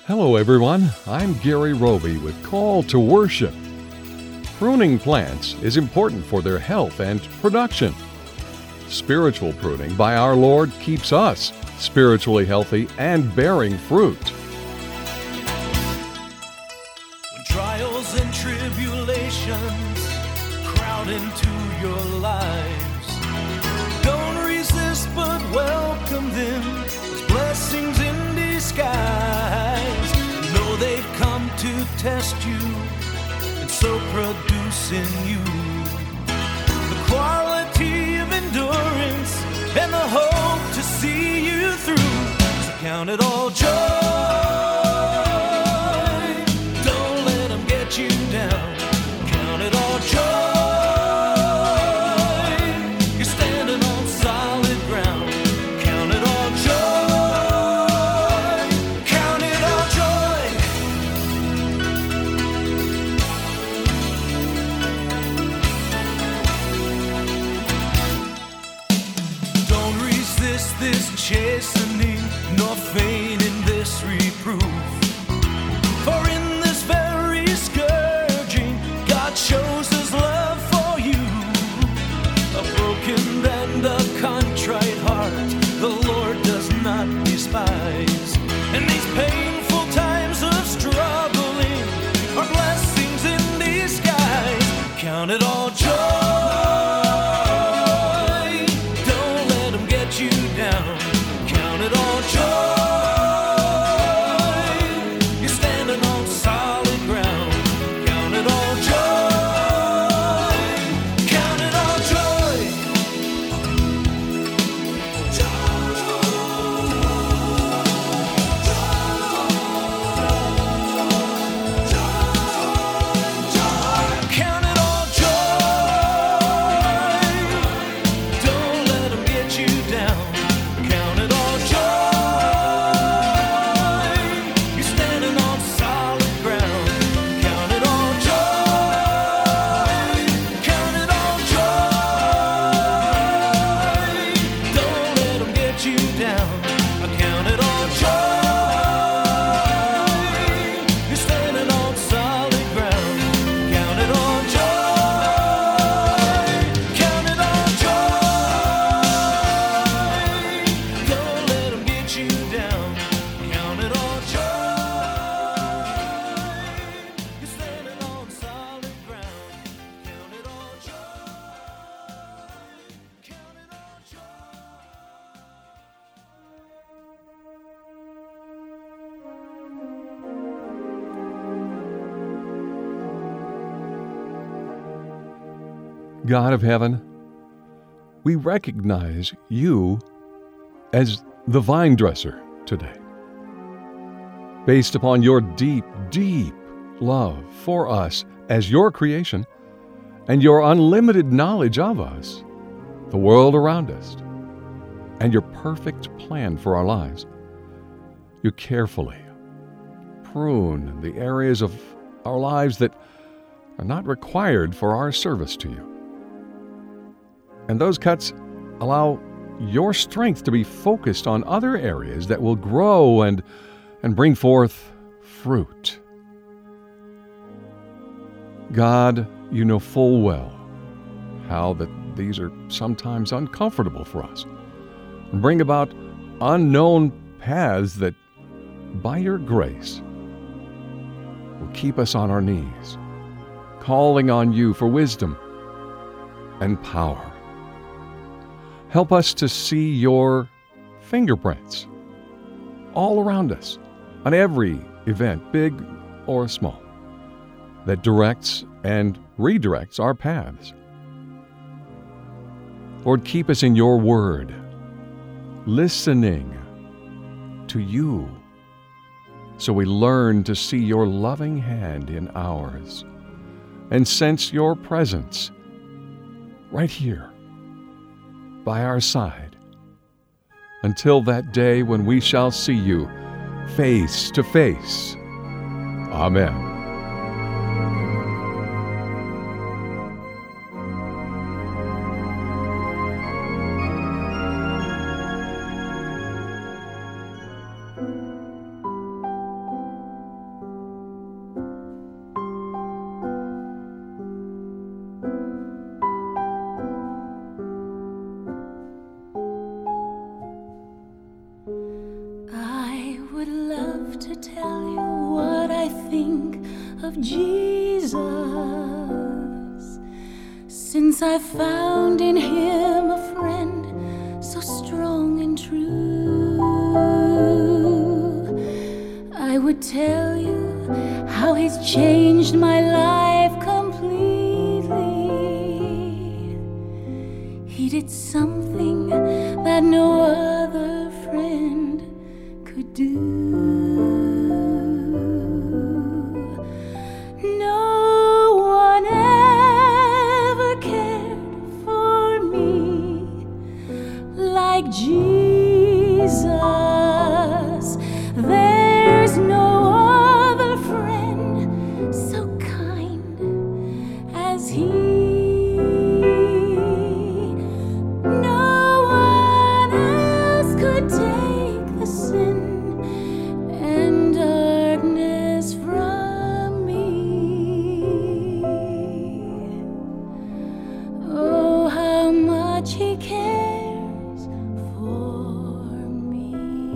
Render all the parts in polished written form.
Hello, everyone. I'm Gary Roby with Call to Worship. Pruning plants is important for their health and production. Spiritual pruning by our Lord keeps us spiritually healthy and bearing fruit. When trials and tribulations crowd into your lives, don't resist but welcome them as blessings in disguise. Know they've come to test you and so produce in you the quality of endurance and the hope to see you through. So count it all joy. Don't let them get you down. Count it all joy. You're standing on solid ground. Count it all joy. Count it all joy. Don't resist this chastening, nor faint in this reproof. For in this very scourging, God shows His love for you. A broken and a contrite heart, the Lord does not despise. And these painful times of struggling are blessings in disguise. Count it all joy. Don't let them get you down. Count it all joy. You're standing on solid ground. Count it all joy. Count it all joy. Count it all joy. Don't let them get you down. Count it all joy. You're standing on solid ground. Count it all joy. Count it all joy. Don't let them get you down. Count it all joy. You're standing on solid ground. Count it all joy. Count it all joy. Don't let them get you down. Count it all joy. You're standing on solid ground. Count it all joy. Count it all joy. God of heaven, we recognize you as the vine dresser today. Based upon your deep, deep love for us as your creation and your unlimited knowledge of us, the world around us, and your perfect plan for our lives, you carefully prune the areas of our lives that are not required for our service to you. And those cuts allow your strength to be focused on other areas that will grow and bring forth fruit. God, you know full well how that these are sometimes uncomfortable for us and bring about unknown paths that, by your grace, will keep us on our knees, calling on you for wisdom and power. Help us to see your fingerprints all around us on every event, big or small, that directs and redirects our paths. Lord, keep us in your word, listening to you, so we learn to see your loving hand in ours and sense your presence right here by our side until that day when we shall see you face to face. Amen. would love to tell you what I think of Jesus, since I found in him a friend so strong and true. I would tell you how he's changed my life completely. He did something that no other friend could do. No one ever cared for me like Jesus. There's no other friend so kind as he. No one else could take the sin and darkness from me. Oh, how much he cares for me.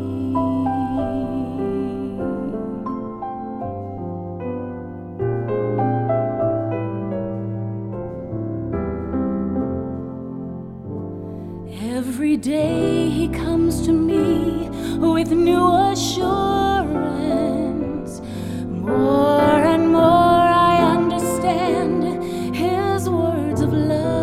Every day he comes to me with new assurance. More and more I understand his words of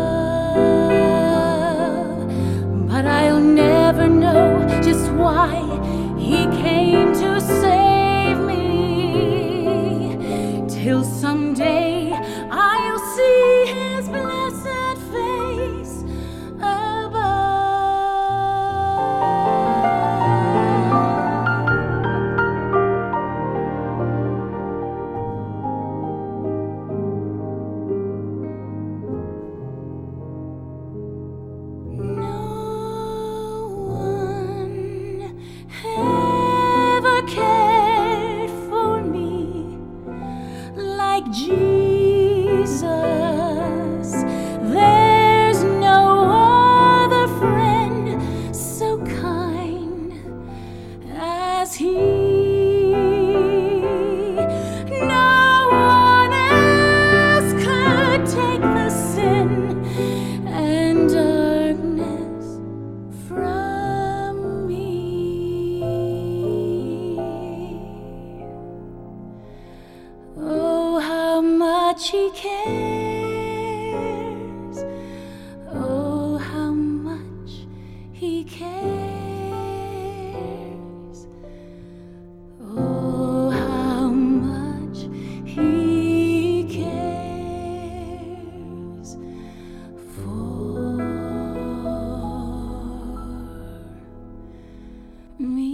love. But I'll never know just why he came to save me, till someday I'll see his blessed face above. No one ever cared for me like Jesus. There's no other friend so kind as he. No one else could take the sin and darkness from me. Oh, how much he cares. Oh, how much he cares. Oh, how much he cares for me.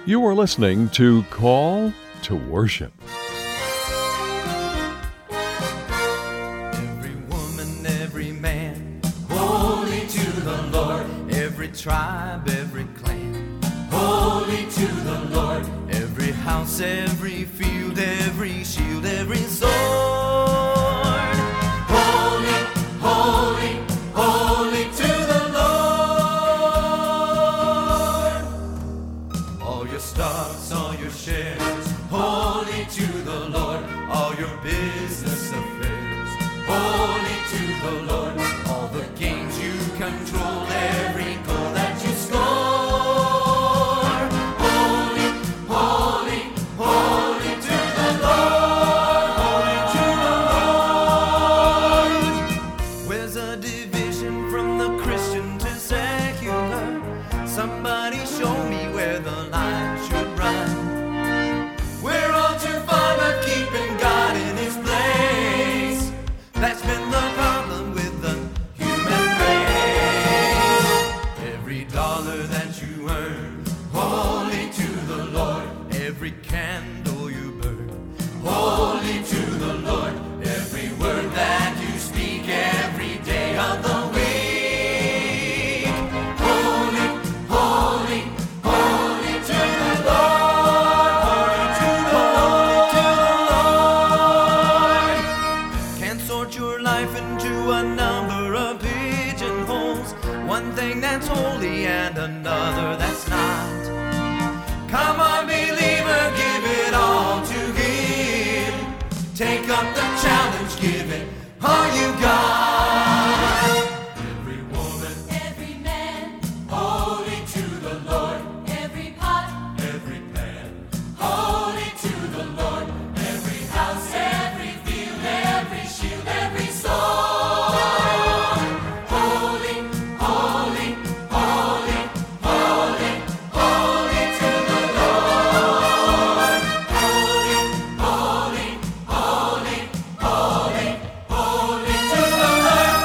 You are listening to Call to Worship. Every woman, every man, holy to the Lord. Every tribe, every clan, holy to the Lord. Every house, every field, every shield, every sword. Holy, holy, holy to the Lord. All your stocks, all your shares, holy to the Lord. All your business affairs, holy to the Lord. All the games you control, every goal that you score. Holy, holy, holy to the Lord. Holy to the Lord. Where's a division from the Christian to secular? Somebody show me where the line should run. We're all too fond of keeping God in His place. That's been the problem with the human race. Every dollar that you earn, holy to the Lord. Every candle you burn, holy to the Lord. Every word that you speak every day of the week. Holy, holy, holy to the Lord. Holy to the Lord. Can't sort your life into a number of pigeonholes. One thing that's holy and another that's not. Come on, believer, give it all to Him. Take up the challenge, give it all you got. Every woman, Every man, holy to the Lord. every pot, Every man, holy to the Lord. Every house, every field, every shield, every sword. Holy, holy, holy, holy, holy to the Lord. Holy, holy, holy, holy, holy to the Lord.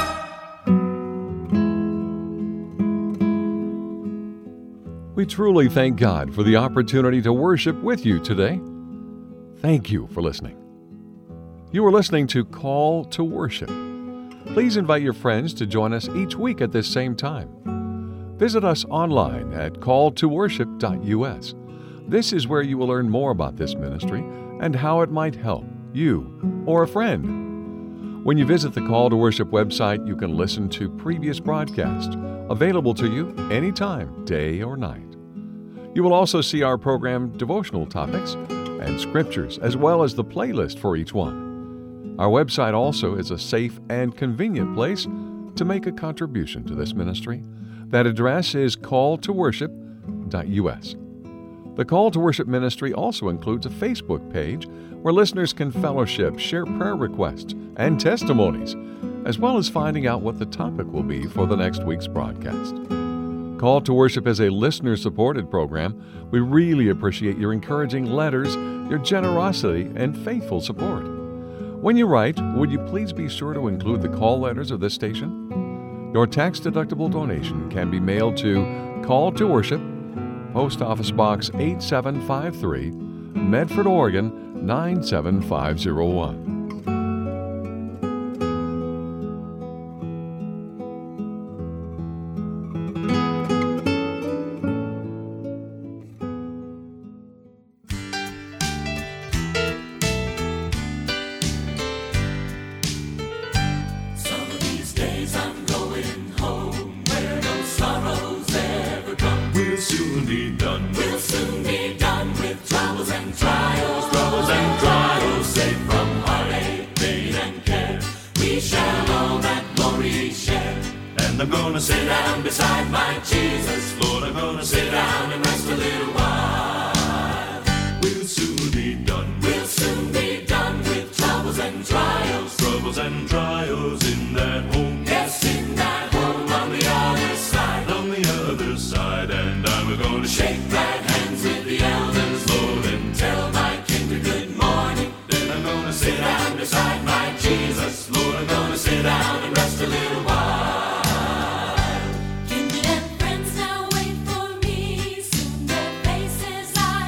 We truly thank God for the opportunity to worship with you today. Thank you for listening. You are listening to Call to Worship. Please invite your friends to join us each week at this same time. Visit us online at calltoworship.us. This is where you will learn more about this ministry and how it might help you or a friend. When you visit the Call to Worship website, you can listen to previous broadcasts available to you anytime, day or night. You will also see our program devotional topics and scriptures, as well as the playlist for each one. Our website also is a safe and convenient place to make a contribution to this ministry. That address is calltoworship.us. The Call to Worship ministry also includes a Facebook page where listeners can fellowship, share prayer requests and testimonies, as well as finding out what the topic will be for the next week's broadcast. Call to Worship is a listener-supported program. We really appreciate your encouraging letters, your generosity, and faithful support. When you write, would you please be sure to include the call letters of this station? Your tax-deductible donation can be mailed to Call to Worship, Post Office Box 8753, Medford, Oregon 97501. Some of these days I'm going home where no sorrows ever come. We'll soon be done. We'll soon be done with troubles and trials. Troubles and trials, safe from heartache, pain and care. We shall all that glory share. And I'm gonna sit down beside my Jesus. Lord, I'm gonna sit down and rest a little while. We'll soon be done. We'll soon be done with troubles and trials. Troubles and trials in that home. Yes, in that home on the other side. On the other side. And I'm gonna shake glad hands with the elders, Lord, and tell my kindred good morning. Then I'm gonna sit down beside my Jesus. Lord, I'm gonna sit down and rest a little while. kindred and friends now wait for me. Soon their faces I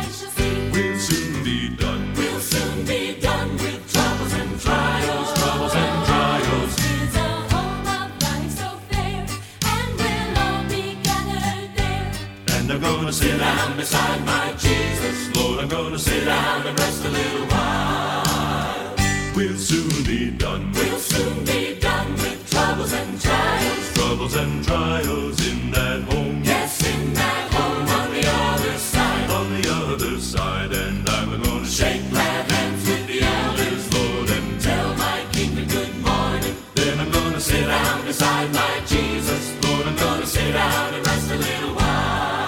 down and rest a little while. We'll soon be done. We'll soon be done with troubles and trials. Troubles and trials in that home. Yes, in that home on the other side. On the other side. And I'm gonna shake glad hands with the elders, Lord, and tell my King a good morning. Then I'm gonna sit down beside my Jesus, Lord. I'm gonna sit down and rest a little while.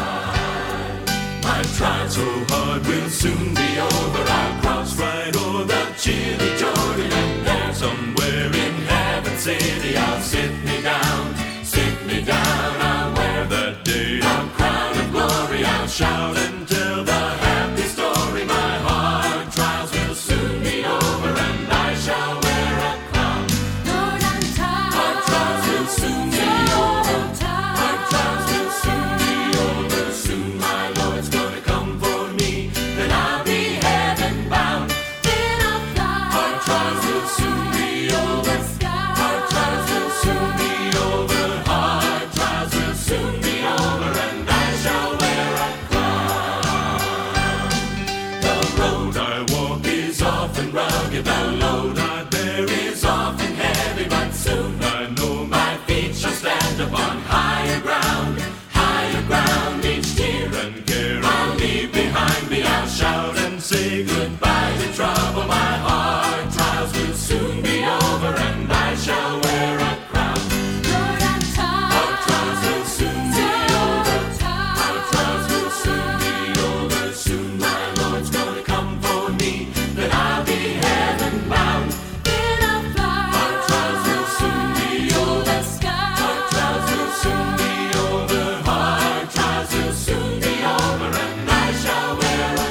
My trial so hard will soon be over. I'll cross right over the chilly Jordan, and there somewhere in Heaven City I'll sit me down. I'll wear that day a crown of glory. I'll shout and tell the happy story. My hard trials will soon be over, and I shall wear a crown. Lord, I'm tired. Hard trials will soon be over. Hard trials will soon be over. Soon my Lord's gonna come for me. Then I'll be heaven bound. Then I'll fly. Hard trials will soon be over. Hard trials will soon be over. Hard trials will soon be over, and I shall wear a crown. The road I walk is often rugged, the load I bear is often heavy, but soon I know my feet shall stand upon higher ground. Each tear and care I'll leave behind me. I'll shout and say goodbye to trouble. My hard trials will soon be over, and I shall wear a crown. Lord, I'm tired. Hard trials will soon be over. Hard trials will soon be over. Soon my Lord's gonna come for me. Then I'll be heaven bound. Then I'll fly. Hard trials will soon be over. Hard trials will soon be over. Hard trials will soon be over, and I shall wear a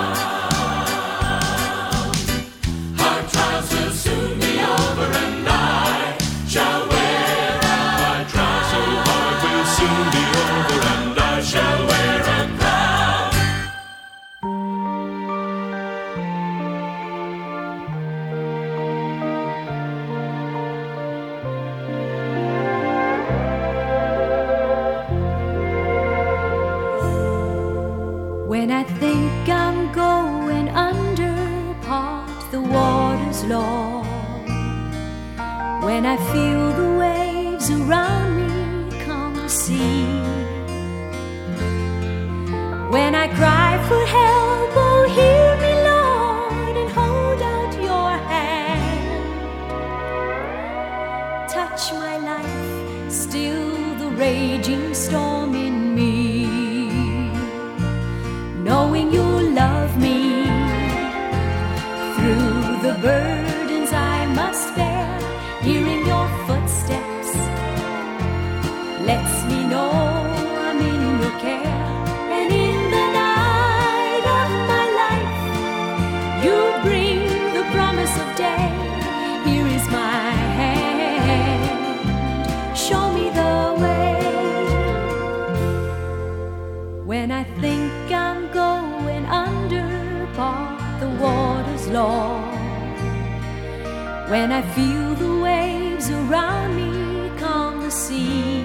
crown. Hard trials will soon be over, and I shall wear a crown. My trial so hard will soon be over, and I shall wear a crown. When I think I'm going under, part the waters, Lord. When I feel the waves around me come to sea. When I cry for help, oh hear me, Lord, and hold out your hand. Touch my life, still the raging storm in me. Knowing you love me through the burdens I must bear, hearing your footsteps lets me know I'm in your care. And in the night of my life, you bring the promise of day. Here is my hand, show me the way. When I think I'm going under, part the waters, Lord. When I feel the waves around me calm the sea.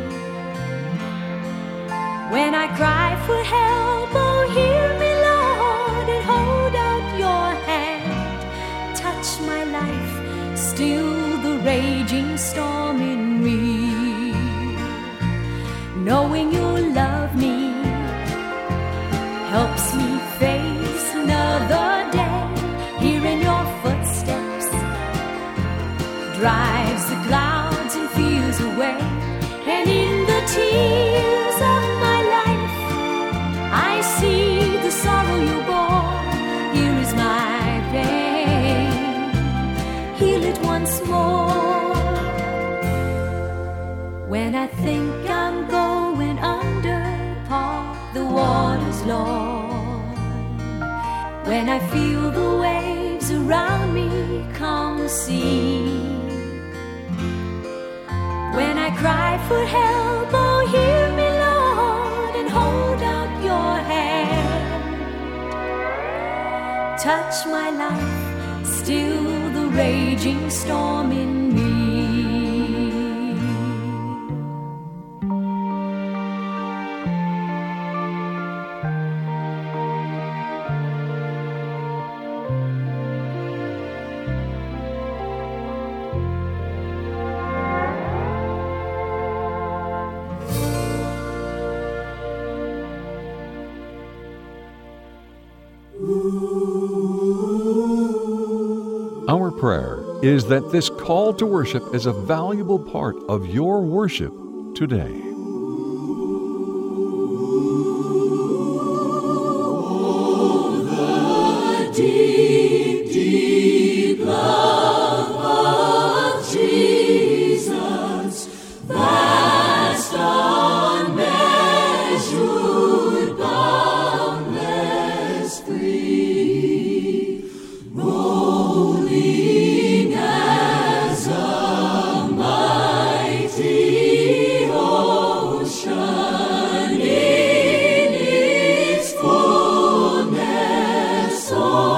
When I cry for help, oh hear me, Lord, and hold out your hand. Touch my life, still the raging storm in me. Knowing you love me helps me face another day. Hearing your footsteps drives the clouds and fears away. And in the tears of my life, I see the sorrow you bore. Here is my pain, heal it once more. When I think I'm going under, part the waters, Lord. When I feel the waves around me calm the sea. When I cry for help, oh hear me, Lord, and hold out your hand. Touch my life, still the raging storm in me. prayer is that this call to worship is a valuable part of your worship today. Deep, deep love of Jesus, vast, unmeasured, boundless, free, rolling as a mighty ocean in its fullness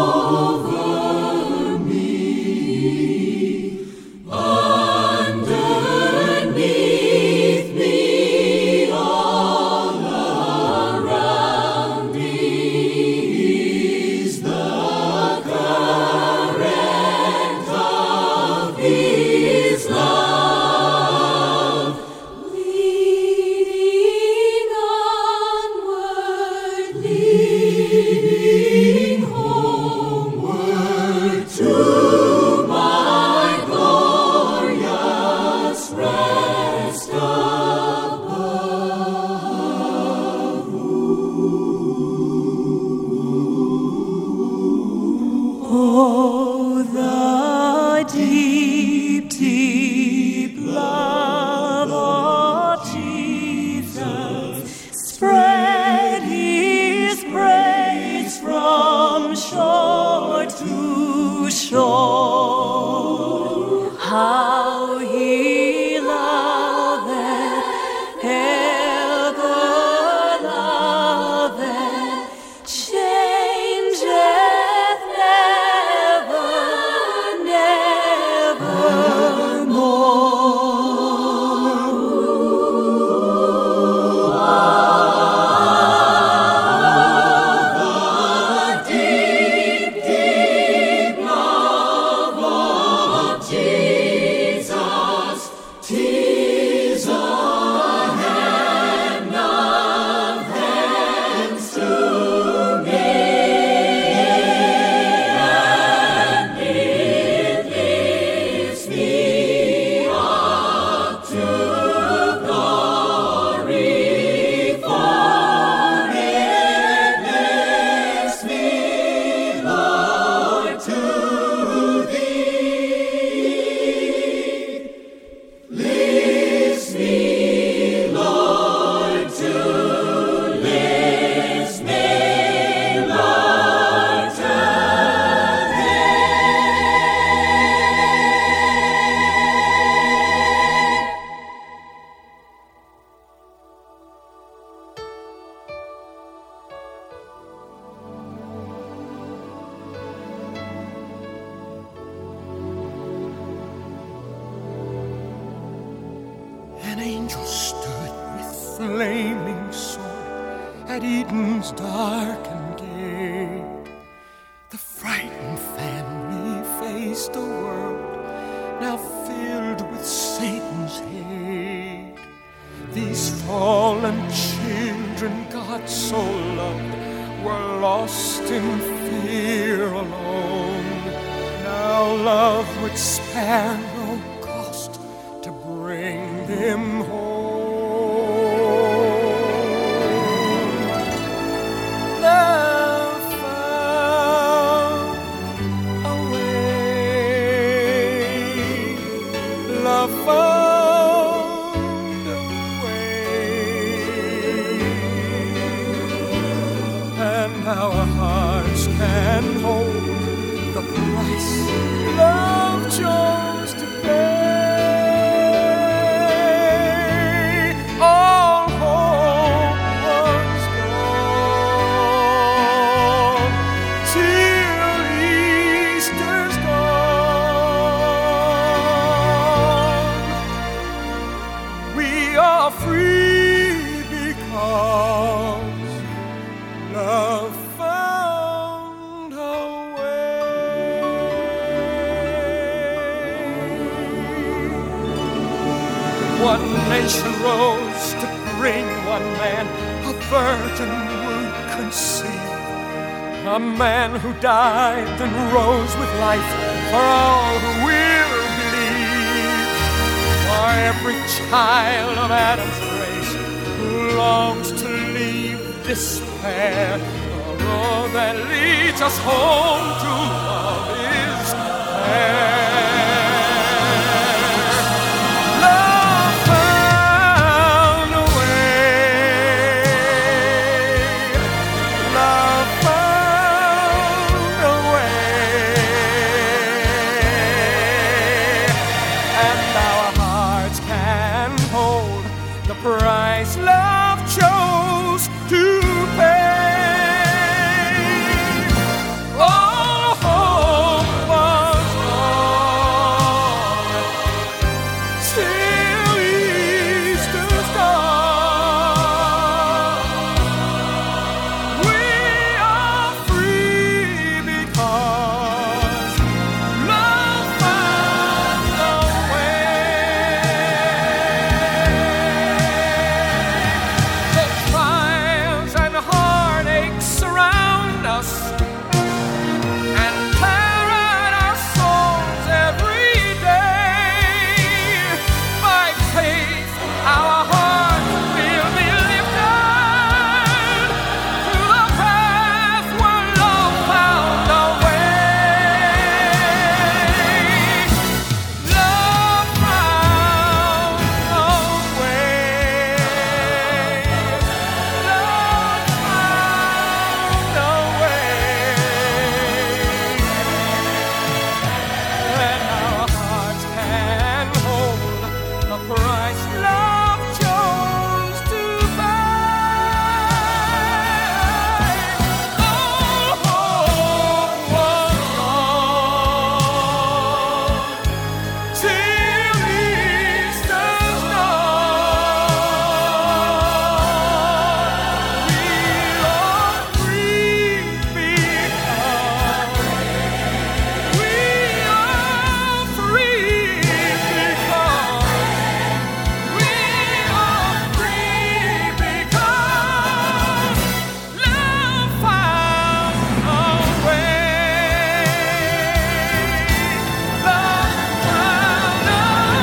over me, underneath me, all around me is the current of His love, leading onward, leading homeward to my glorious rest above. Oh, the deep, deep love of Jesus, spread His praise from shore to shore. How He loveth, ever loveth, changeth never, nevermore. Deep, deep love of Jesus, 'tis a heaven of heavens to me, and it lifts me up to glory, for it lifts me, Lord, to Thee. Lifts me, Lord, to lifts me, Lord, to An angel stood with flaming sword at Eden's darkened gate. The frightened family faced a world now filled with Satan's hate. These fallen children God so loved were lost in fear alone. Now love would spare no cost to bring them home. Love found a way. Love found a way. And our hearts can hold the price love chose to pay. All hope was gone till Easter's dawn. We are free because love found a way. One nation rose to bring one man a virgin would conceive. A man who died and rose with life for all who will believe, for every child of Adam's race who longs to leave despair. The road that leads us home to love is there. Love found a way. Love found a way. And our hearts can hold the price love chose to pay. All hope was gone till Easter's dawn. We are free because love found a way. The trials and heartaches surround us and tear at our souls every day. By faith, our hearts will be lifted to the path where love found a way. Love found a way. Love found a way. And our hearts can hold the price love chose to pay. All hope was gone till Easter's dawn. We are free because we are free because we are free because love found a way. Love found a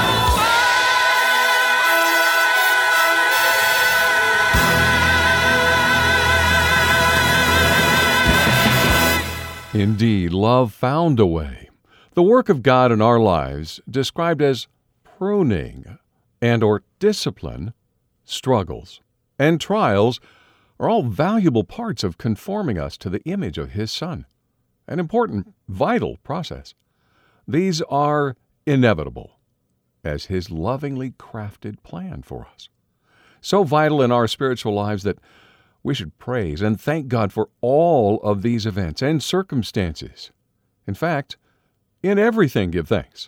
Indeed, love found a way. The work of God in our lives, described as pruning and or discipline, struggles, and trials, are all valuable parts of conforming us to the image of His Son, an important, vital process. These are inevitable as His lovingly crafted plan for us. So vital in our spiritual lives that we should praise and thank God for all of these events and circumstances. In fact, in everything give thanks.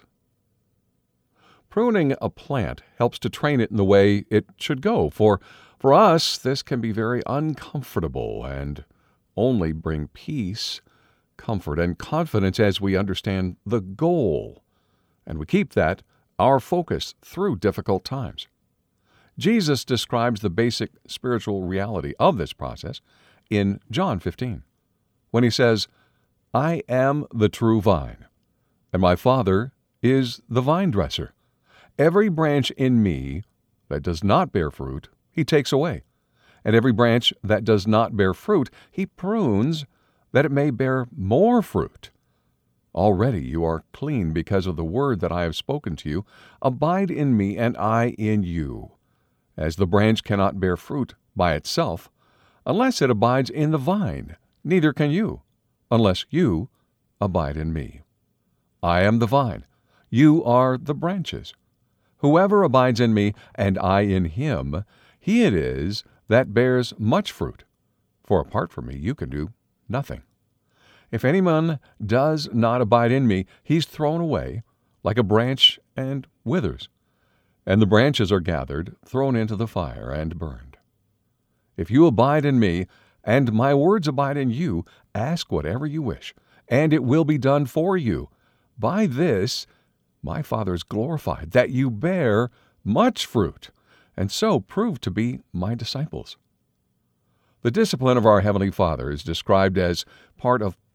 Pruning a plant helps to train it in the way it should go. For us, this can be very uncomfortable and only bring peace, comfort, and confidence as we understand the goal. And we keep that our focus through difficult times. Jesus describes the basic spiritual reality of this process in John 15, when He says, "I am the true vine, and my Father is the vine dresser. Every branch in me that does not bear fruit, He takes away, and every branch that does not bear fruit, He prunes, that it may bear more fruit. Already you are clean because of the word that I have spoken to you. Abide in me, and I in you. As the branch cannot bear fruit by itself, unless it abides in the vine, neither can you, unless you abide in me. I am the vine, you are the branches. Whoever abides in me, and I in him, he it is that bears much fruit. For apart from me you can do nothing. If anyone does not abide in me, he's thrown away like a branch and withers. And the branches are gathered, thrown into the fire, and burned. If you abide in me, and my words abide in you, ask whatever you wish, and it will be done for you. By this my Father is glorified, that you bear much fruit, and so prove to be my disciples." The discipline of our Heavenly Father is described as part of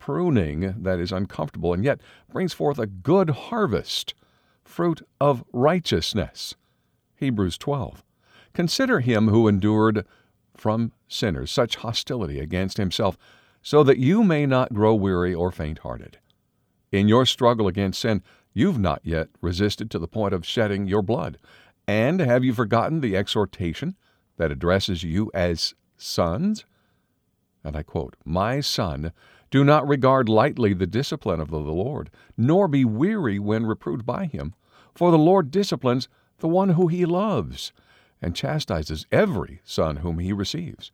pruning that is uncomfortable and yet brings forth a good harvest, fruit of righteousness. Hebrews 12. Consider him who endured from sinners such hostility against himself, so that you may not grow weary or faint-hearted. In your struggle against sin, you've not yet resisted to the point of shedding your blood. And have you forgotten the exhortation that addresses you as sons? And I quote, "My son, do not regard lightly the discipline of the Lord, nor be weary when reproved by him. For the Lord disciplines the one who he loves, and chastises every son whom he receives."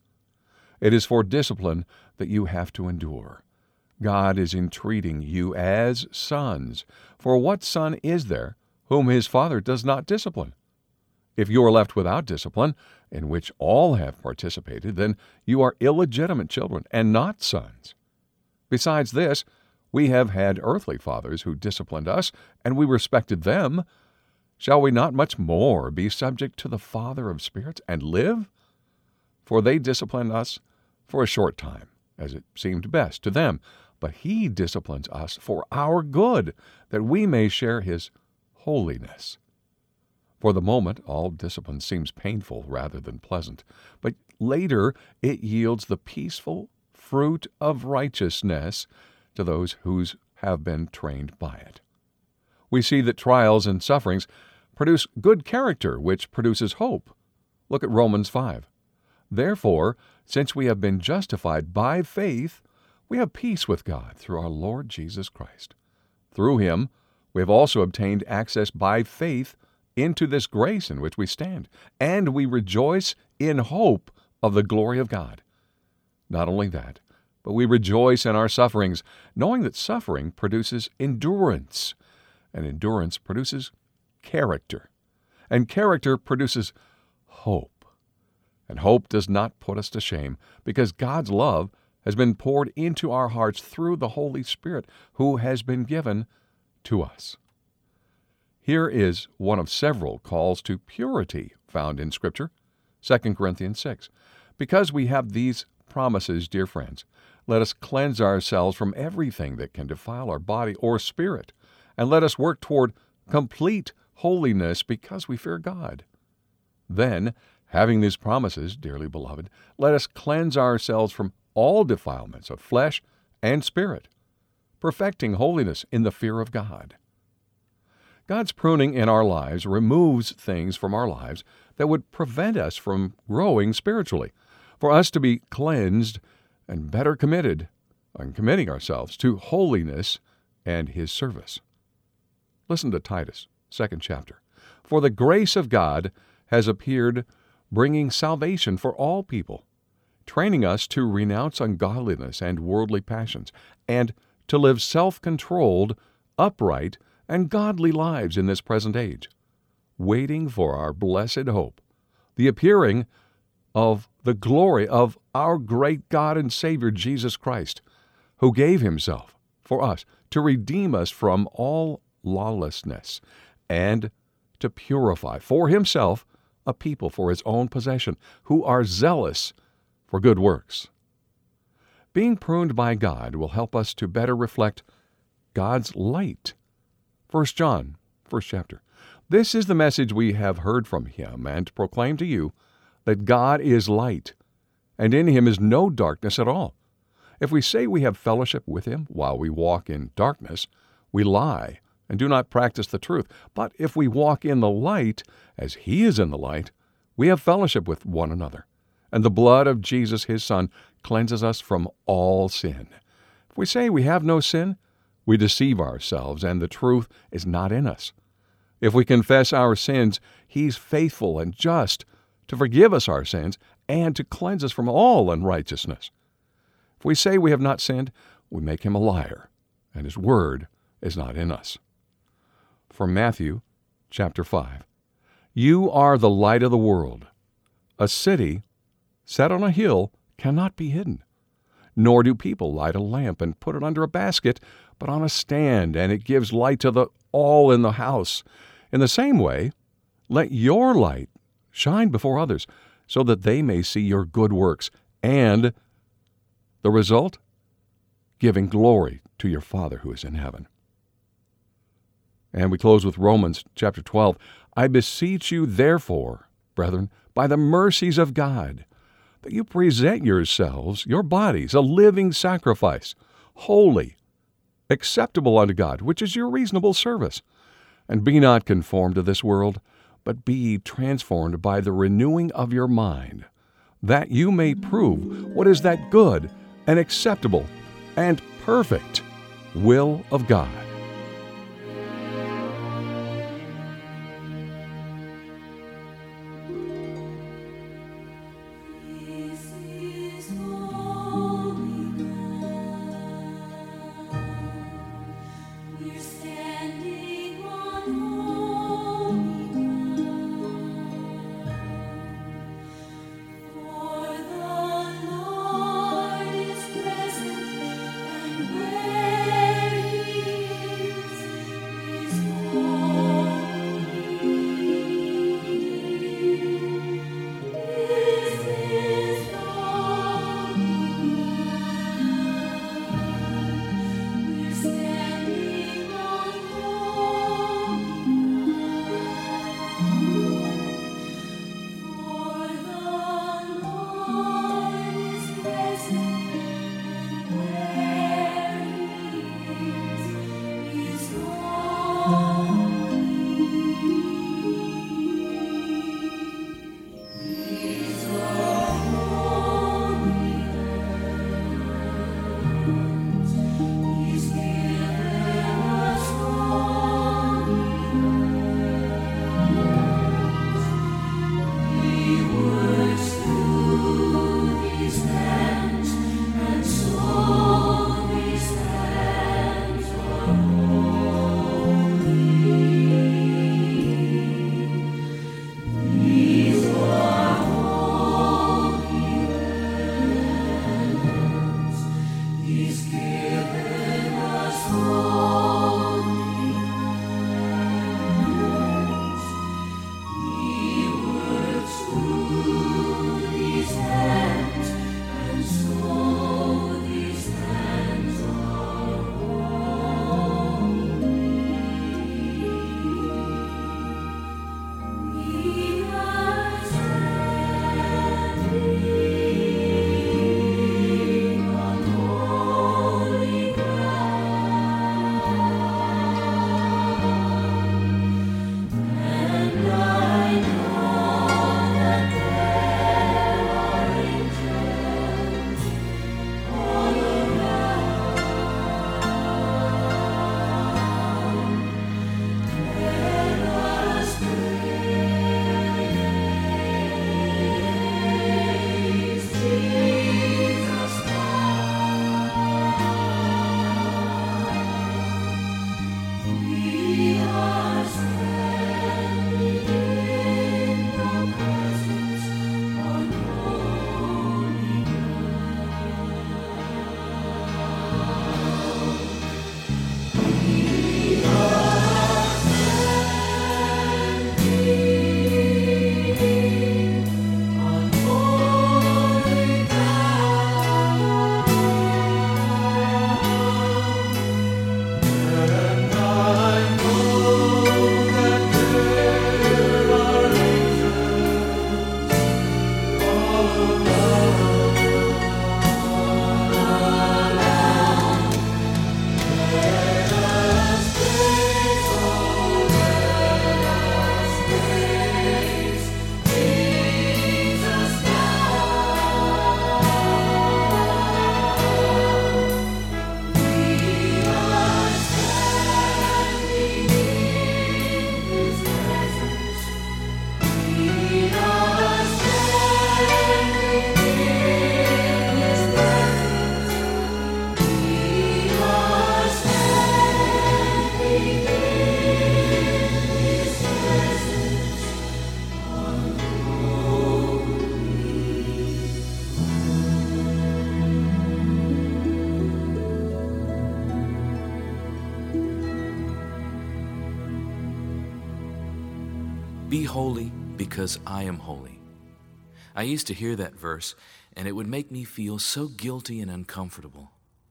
It is for discipline that you have to endure. God is entreating you as sons. For what son is there whom his father does not discipline? If you are left without discipline, in which all have participated, then you are illegitimate children and not sons. Besides this, we have had earthly fathers who disciplined us, and we respected them. Shall we not much more be subject to the Father of spirits and live? For they disciplined us for a short time, as it seemed best to them, but he disciplines us for our good, that we may share his holiness. For the moment, all discipline seems painful rather than pleasant, but later it yields the peaceful fruit of righteousness to those who have been trained by it. We see that trials and sufferings produce good character, which produces hope. Look at Romans 5. Therefore, since we have been justified by faith, we have peace with God through our Lord Jesus Christ. Through him, we have also obtained access by faith into this grace in which we stand, and we rejoice in hope of the glory of God. Not only that, but we rejoice in our sufferings, knowing that suffering produces endurance, and endurance produces character, and character produces hope. And hope does not put us to shame, because God's love has been poured into our hearts through the Holy Spirit, who has been given to us. Here is one of several calls to purity found in Scripture, 2 Corinthians 6. Because we have these promises, dear friends, let us cleanse ourselves from everything that can defile our body or spirit, and let us work toward complete holiness because we fear God. Then, having these promises, dearly beloved, let us cleanse ourselves from all defilements of flesh and spirit, perfecting holiness in the fear of God. God's pruning in our lives removes things from our lives that would prevent us from growing spiritually, for us to be cleansed and better committed on committing ourselves to holiness and his service. Listen to Titus, 2nd chapter. For the grace of God has appeared, bringing salvation for all people, training us to renounce ungodliness and worldly passions, and to live self-controlled, upright, and godly lives in this present age, waiting for our blessed hope, the appearing of the glory of our great God and Savior Jesus Christ, who gave himself for us to redeem us from all lawlessness and to purify for himself a people for his own possession, who are zealous for good works. Being pruned by God will help us to better reflect God's light. 1 John, 1st chapter. This is the message we have heard from him and proclaim to you, that God is light, and in him is no darkness at all. If we say we have fellowship with him while we walk in darkness, we lie and do not practice the truth. But if we walk in the light, as he is in the light, we have fellowship with one another. And the blood of Jesus, his Son, cleanses us from all sin. If we say we have no sin, we deceive ourselves, and the truth is not in us. If we confess our sins, he's faithful and just to forgive us our sins and to cleanse us from all unrighteousness. If we say we have not sinned, we make him a liar, and his word is not in us. From Matthew, chapter 5. You are the light of the world. A city set on a hill cannot be hidden. Nor do people light a lamp and put it under a basket, but on a stand, and it gives light to all in the house. In the same way, let your light shine before others, so that they may see your good works, and the result? giving glory to your Father who is in heaven. And we close with Romans chapter 12. I beseech you, therefore, brethren, by the mercies of God, that you present yourselves, your bodies, a living sacrifice, holy, acceptable unto God, which is your reasonable service. And be not conformed to this world, but be ye transformed by the renewing of your mind, that you may prove what is that good and acceptable and perfect will of God. Be holy because I am holy. I used to hear that verse, and it would make me feel so guilty and uncomfortable.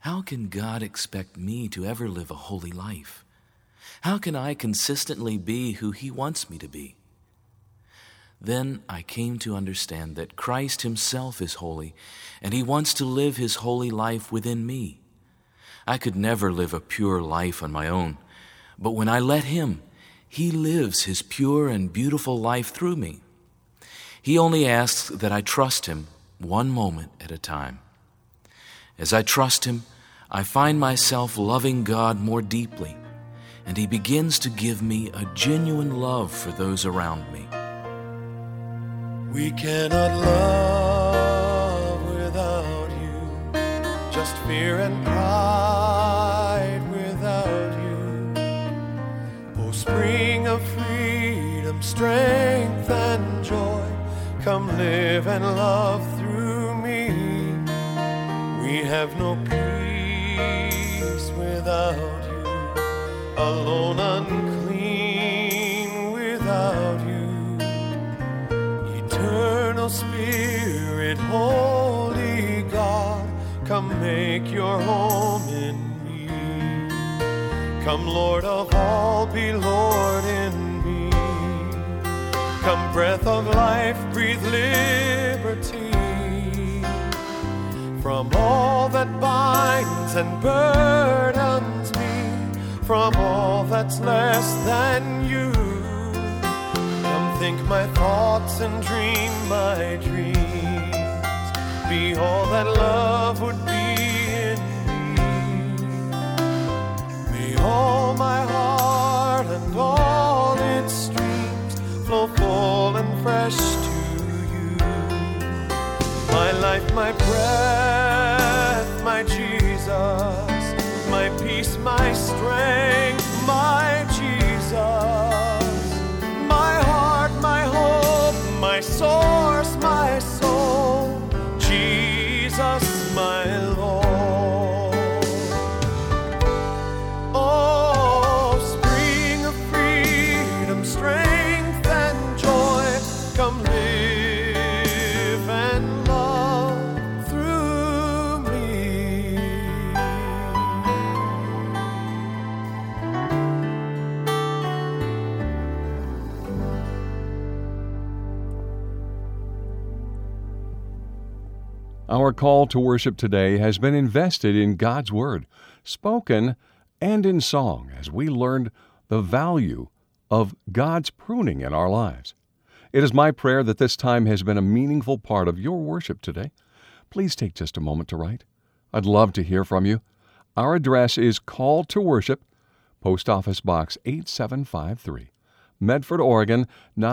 How can God expect me to ever live a holy life? How can I consistently be who He wants me to be? Then I came to understand that Christ Himself is holy, and He wants to live His holy life within me. I could never live a pure life on my own, but when I let Him, He lives His pure and beautiful life through me. He only asks that I trust Him one moment at a time. As I trust Him, I find myself loving God more deeply, and He begins to give me a genuine love for those around me. We cannot love without you, just fear and pride without you. Oh, spring of freedom, strength and joy, come live and love through me. We have no peace without you, alone, unclean without you. Eternal Spirit, Holy God, come make your home in me. Come, Lord of all, be Lord in me. Come, breath of life, breathe liberty from all that binds and burdens me, from all that's less than you. Come, think my thoughts and dream my dreams. Be all that love would be in me. May all my heart and all its streams flow full and fresh to you. My life, my breath, my Jesus, my peace, my strength, my Jesus, my heart, my hope, my source, my soul, Jesus, my Lord. Oh, spring of freedom, strength and joy, come live and love through me. Our call to worship today has been invested in God's Word, spoken and in song, as we learned the value of God's pruning in our lives. It is my prayer that this time has been a meaningful part of your worship today. Please take just a moment to write. I'd love to hear from you. Our address is Call to Worship, Post Office Box 8753, Medford, Oregon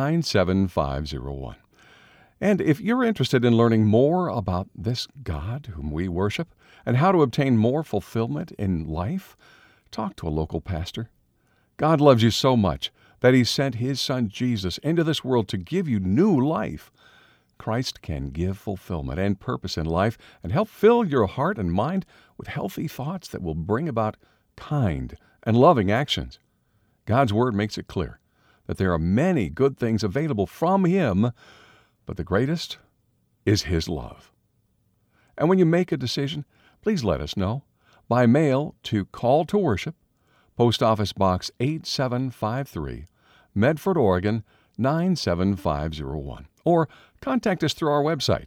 97501. And if you're interested in learning more about this God whom we worship and how to obtain more fulfillment in life, talk to a local pastor. God loves you so much that He sent His Son Jesus into this world to give you new life. Christ can give fulfillment and purpose in life and help fill your heart and mind with healthy thoughts that will bring about kind and loving actions. God's Word makes it clear that there are many good things available from Him, but the greatest is His love. And when you make a decision, please let us know by mail to Call to Worship, Post Office Box 8753, Medford, Oregon 97501. Or contact us through our website,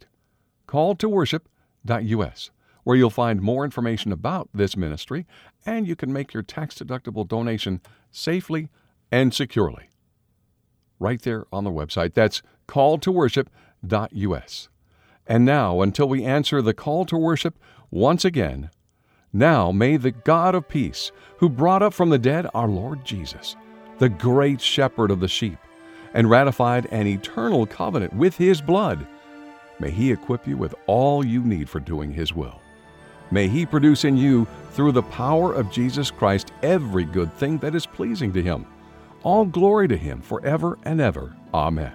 calltoworship.us, where you'll find more information about this ministry, and you can make your tax-deductible donation safely and securely. Right there on the website. That's calltoworship.us. And now, until we answer the call to worship once again, now may the God of peace, who brought up from the dead our Lord Jesus, the great shepherd of the sheep, and ratified an eternal covenant with His blood, may He equip you with all you need for doing His will. May He produce in you, through the power of Jesus Christ, every good thing that is pleasing to Him. All glory to Him forever and ever. Amen.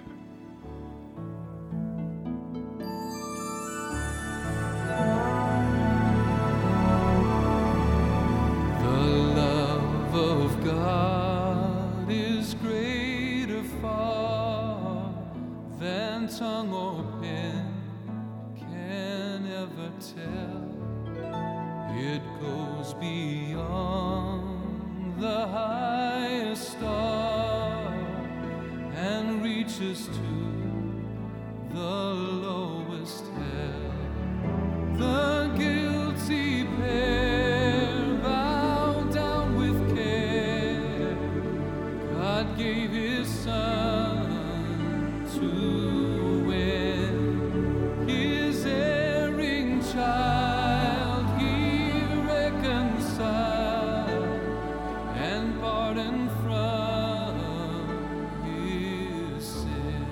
The love of God is greater far than tongue or pen can ever tell. It goes beyond the highest star and reaches to the lowest hell. The guilty pair bow down with care. God gave His Son to win His erring child. He reconciled and pardoned from His sin.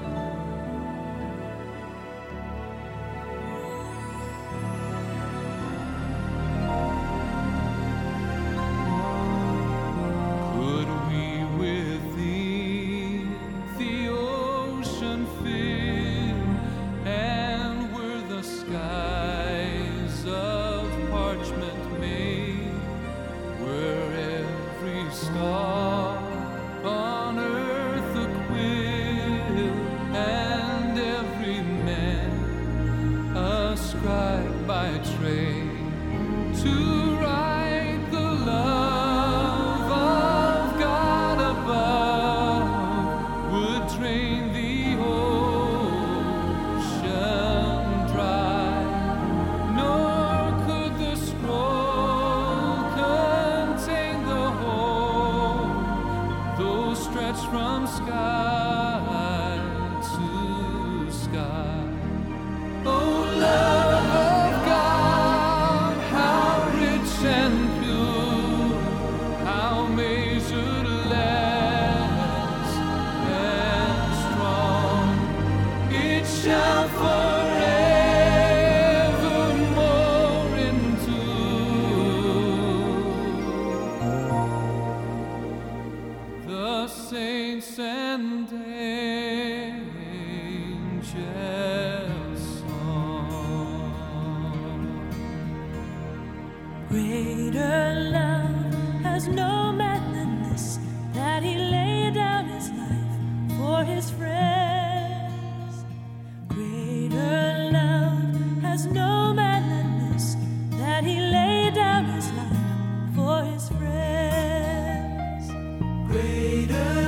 Could we within the ocean fill, and were the skies of parchment made, were every star on earth a quill, and every man a scribe by trade, to write the love of God above, would drain the ocean dry, nor could the scroll contain the whole, though stretched from sky to sky. Oh, love of God, how rich and pure, how measureless and strong, it shall forevermore endure. The saints and angels song. Greater love has no man than this, that He laid down His life for His friends. Greater love has no man than this, that He laid down His life for His friends. Greater